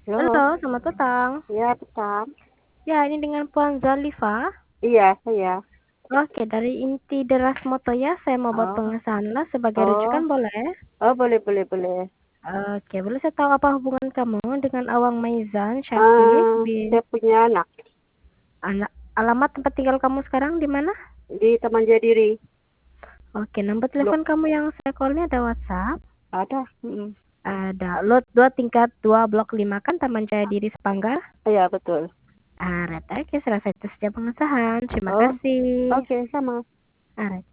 Halo, Halo, selamat petang. ya petang. Ya, ini dengan Puan Zalifa. Iya, saya. Oke, dari inti Deras Moto ya, saya mau buat Oh, pengesahan lah sebagai rujukan oh, boleh? oh, boleh, boleh, boleh. Oke, boleh saya tahu apa hubungan kamu dengan Awang Maizan Syafiq bin Saya punya anak anak alamat tempat tinggal kamu sekarang di mana? di Taman Jadiri. Oke, nomor Blok telepon kamu yang saya call-nya ada WhatsApp? ada. Ada. Lot 2 tingkat 2 blok 5 kan Taman Jaya Diri Sepanggar? Iya, betul. Oke, selesai itu saja pengesahan. Terima Oh, kasih. oke, sama. Aret.